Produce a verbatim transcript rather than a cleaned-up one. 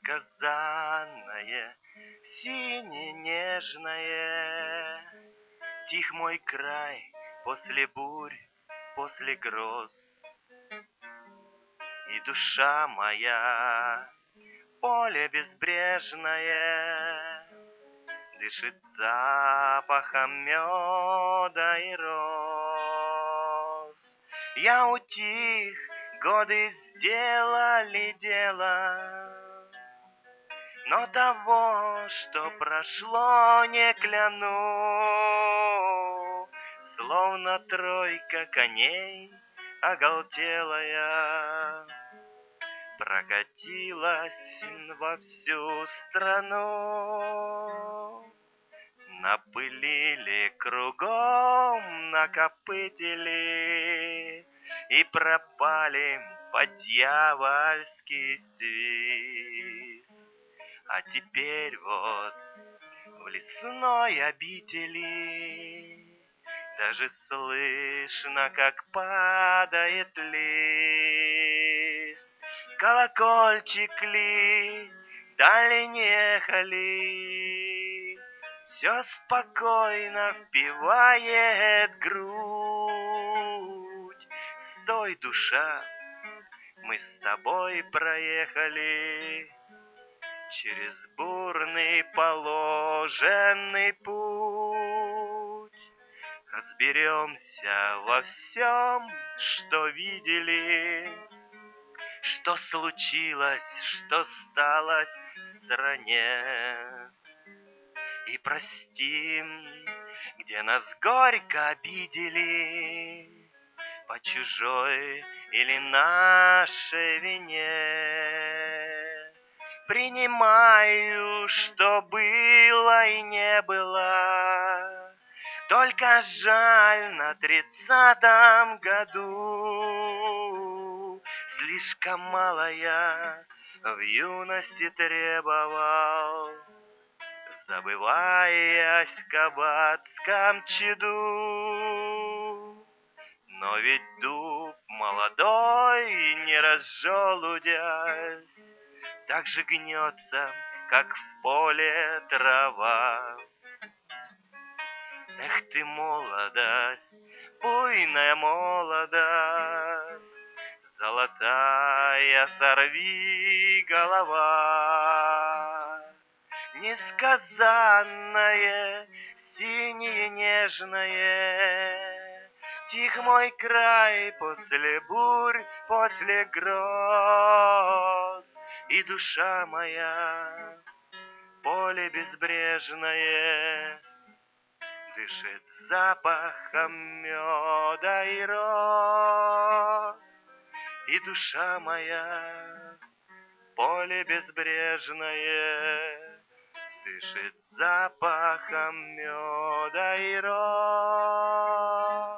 несказанное, сине-нежное. Тих мой край после бурь, после гроз. И душа моя, поле безбрежное, дышит запахом меда и роз. Я утих, годы сделали дело, но того, что прошло, не кляну. Словно тройка коней оголтелая прокатилась во всю страну. Напылили кругом, накопытили и пропали под дьявольский свист. А теперь вот в лесной обители даже слышно, как падает лист. Колокольчик ли, дали нехали, все спокойно впивает грудь. Стой, душа, мы с тобой проехали через бурный положенный путь. Разберемся во всем, что видели, что случилось, что сталось в стране. И простим, где нас горько обидели, по чужой или нашей вине. Принимаю, что было и не было, только жаль на тридцатом году. Слишком мало я в юности требовал, забываясь в кабацком чаду. Но ведь дуб молодой, не разжелудясь, так же гнется, как в поле трава. Эх ты, молодость, буйная молодость, золотая сорви голова. Несказанное, синее нежное, тих мой край после бурь, после гроз. И душа моя, поле безбрежное, дышит запахом меда и роз. И душа моя, поле безбрежное, дышит запахом меда и роз.